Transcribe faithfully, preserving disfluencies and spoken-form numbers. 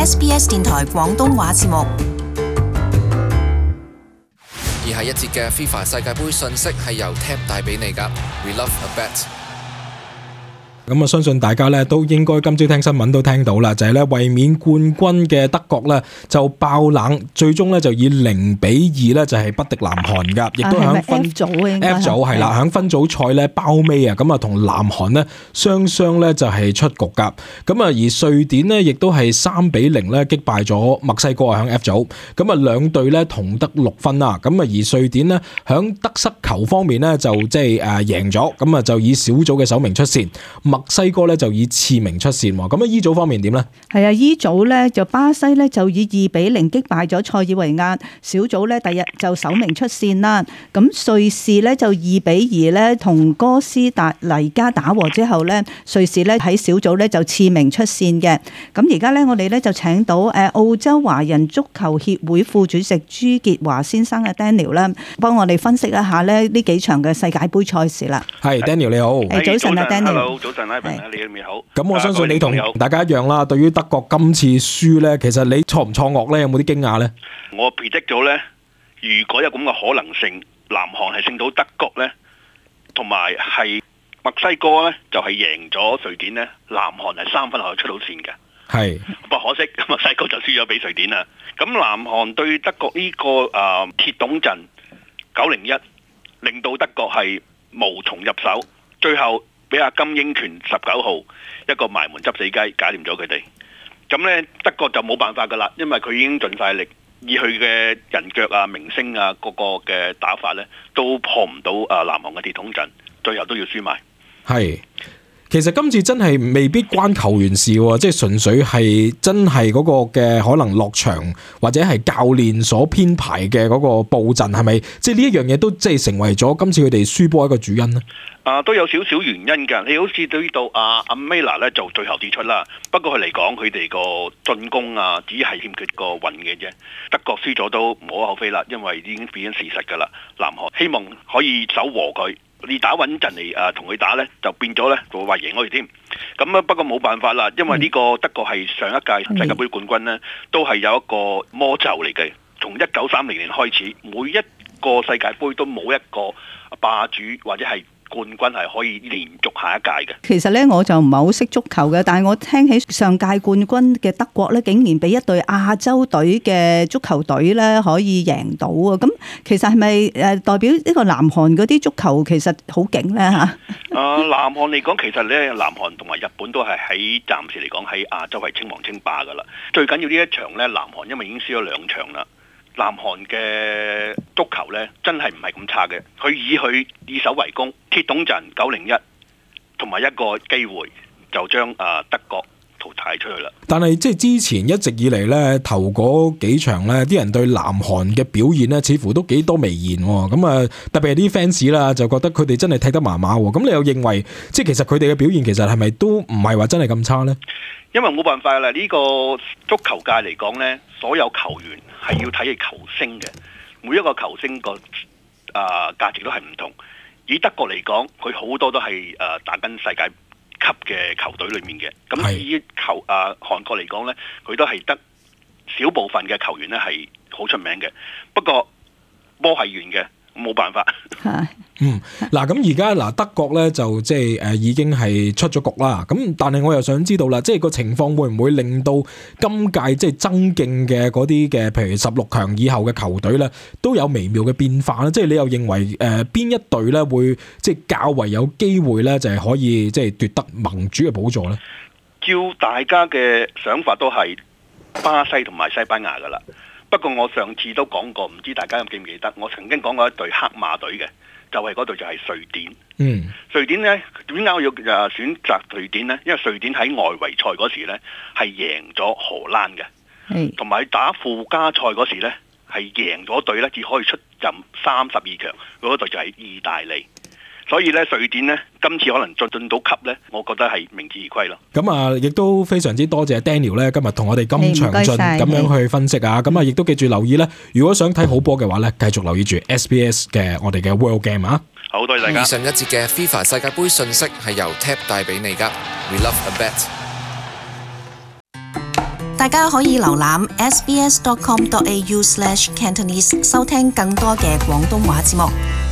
S B S 電台廣東話節目。 而下一節嘅 FIFA 世界盃訊息係由 Tab 帶俾你㗎。We love a bet。 咁啊，相信大家咧都應該今朝聽新聞都聽到啦，就係咧衛冕冠軍嘅德國咧就爆冷，最終咧就以零比二咧就係不敵南韓噶，亦都響分 F 組 F 組係啦，響分組賽咧包尾啊，咁啊同南韓咧雙雙咧就係出局噶，咁啊而瑞典呢亦都係三比零咧擊敗咗墨西哥啊，響 F 組，咁啊兩隊咧同得六分啦，咁啊而瑞典呢響得失球方面咧就即係誒贏咗，咁啊就以小組嘅首名出線。墨西哥咧就以次名出線喎，咁啊 E 組方面點呢？ 係啊 E 組咧就巴西咧就以二比零擊敗咗塞爾維亞，小組咧第日就首名出線啦。咁瑞士咧就二比二咧同哥斯達黎加打和之後咧，瑞士咧喺小組咧就次名出線嘅。咁而家咧我哋咧就請到誒澳洲華人足球協會副主席朱傑華先生嘅 Daniel 啦，幫我哋分析一下咧呢幾場嘅世界盃賽事啦。 係 Daniel 你好， 誒早晨啊 Daniel。 Hello， 早晨 Ivan。你哋好， 咁我相信你同大家一樣啦。對於德國今次輸咧，其實你錯唔錯愕咧？有冇啲驚訝咧？ 我 predict 咗咧，如果有咁嘅可能性，南韓係勝到德國咧，同埋係墨西哥咧就係贏咗瑞典咧，南韓係三分可以出到線嘅。 係， 不過可惜墨西哥就輸咗俾瑞典啦。咁南韓對德國呢、這個誒、呃、鐵桶陣九零一，令到德國係無從入手，最後俾阿金英權十九號一個埋門執死雞搞掂咗佢哋，咁呢，德國就冇辦法噶啦，因為佢已經盡晒力，以佢嘅人腳啊、明星啊個個嘅打法呢，都破唔到啊南韓嘅鐵桶陣，最後都要輸埋。 係。其實今次真係未必關球員事喎，即係純粹係真係嗰個嘅可能落場或者係教練所編排嘅嗰個布陣，係咪即係呢一樣嘢都即係成為咗今次佢哋輸波一個主因呢？ 啊，都有少少原因㗎。你好似對到阿阿梅拿咧就最後跌出啦，不過佢嚟講佢哋個進攻啊，只係欠缺個運嘅啫。德國輸咗都無可厚非啦，因為已經變咗事實㗎啦。南韓希望可以守和佢。你打穩陣嚟誒同佢打呢，就變咗呢，就會話贏我哋添。咁啊，不過冇辦法啦，因為呢個德國係上一屆世界盃冠軍呢，都係有一個魔咒嚟嘅。從一九三零年開始，每一個世界盃都冇一個霸主或者係冠軍係可以連續下一屆嘅。 其實咧我就唔係好識足球嘅，但係我聽起上屆冠軍嘅德國咧，竟然俾一隊亞洲隊嘅足球隊咧可以贏到啊！咁其實係咪誒代表呢個南韓嗰啲足球其實好勁咧嚇？ 啊，南韓嚟講，其實咧南韓同埋日本都係喺暫時嚟講喺亞洲係稱王稱霸噶啦。最緊要呢一場咧，南韓因為已經輸咗兩場啦。南韓嘅足球呢，真係唔係咁差嘅，佢以佢以守為攻，鐵桶陣九零一，同埋一個機會就將啊德國淘汰出去啦。 但係即係之前一直以嚟呢，頭嗰幾場呢，啲人對南韓嘅表現呢，似乎都幾多微言喎。咁啊，特別係啲 fans 啦，就覺得佢哋真係踢得麻麻喎。咁你又認為，即係其實佢哋嘅表現其實係咪都唔係話真係咁差呢？ 因為冇辦法啦，呢、這個足球界嚟講呢，所有球員係要睇佢球星嘅，每一個球星個啊價值都係唔同。以德國嚟講，佢好多都係誒、呃、打緊世界級嘅球隊裏面嘅。咁以球啊、呃、韓國嚟講呢，佢都係得少部分嘅球員呢係好出名嘅。不過波係圓嘅，冇辦法。 嗯，嗱咁而家嗱德國咧就即係誒已經係出咗局啦，咁但係我又想知道啦，即係個情況會唔會令到今屆即係爭競嘅嗰啲嘅，譬如十六強以後嘅球隊咧，都有微妙嘅變化咧？即係你又認為誒邊、呃、一隊咧會即係較為有機會咧，就係可以即係奪得盟主嘅寶座咧？ 照大家嘅想法都係巴西同埋西班牙噶啦。不過我上次都講過，唔知大家記唔記得？我曾經講過一隊黑馬隊嘅，就係嗰隊就係瑞典。 嗯， 瑞典呢，點解我要誒選擇瑞典呢？因為瑞典喺外圍賽嗰時呢係贏咗荷蘭嘅，同埋打附加賽嗰時呢係贏咗隊呢只可以出任三十二強，嗰隊就係意大利。所以咧，瑞典呢，今次可能進進到級呢，我覺得係名至而歸咯。 咁啊，亦都非常之多謝 Daniel 咧，今日同我哋咁詳盡咁樣去分析啊。咁啊，亦都記住留意咧，如果想睇好波嘅話咧，繼續留意住 S B S 嘅我哋嘅 World Game 啊。 好，多謝大家。 以上一節嘅 FIFA 世界盃訊息係由 Tab 帶俾你噶。We love a bet。 大家可以瀏覽 s b s dot com dot a u slash cantonese 收聽更多嘅廣東話節目。